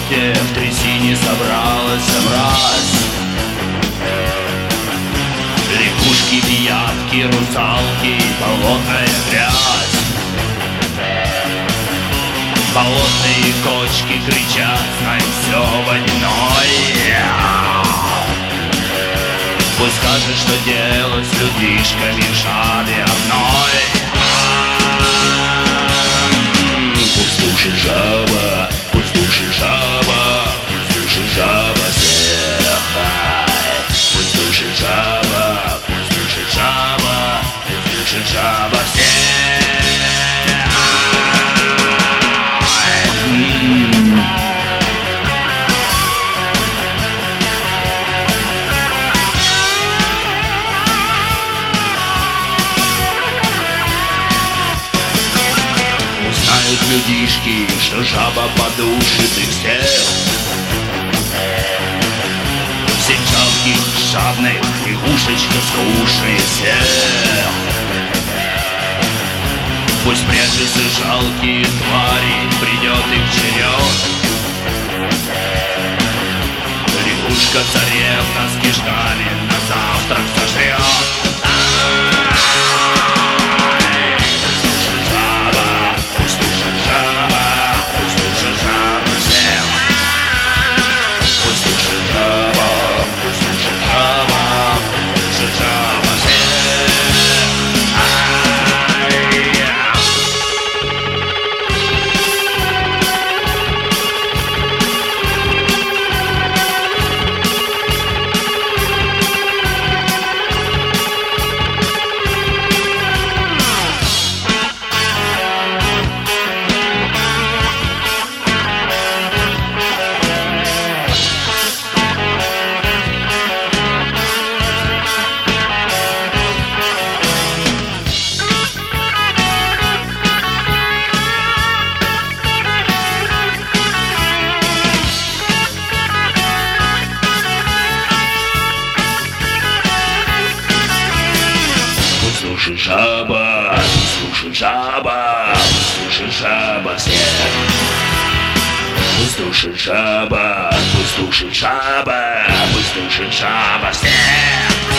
где в трясине собралась мразь. Лягушки, пиявки, русалки, болотная грязь. Болотные кочки кричат, знай, все водяное. Пусть скажет, что делать с людишками в жабе одной. Пусть душит жаба, пусть душит жаба, пусть душит жаба всех. Пусть душит жаба, пусть душит жаба, пусть душит жаба всех. Узнают людишки, что жаба подушит их всех. Всех жалких, жадных, лягушечка скучный всех. Пусть прячутся жалкие твари, придет их черед. Лягушка царевна с кишками на завтрак сожрет. Слушай, жаба, слушай, жаба, слушай, жаба всех. Пусть душит жаба, пусть душит жаба, пусть душит жаба всех.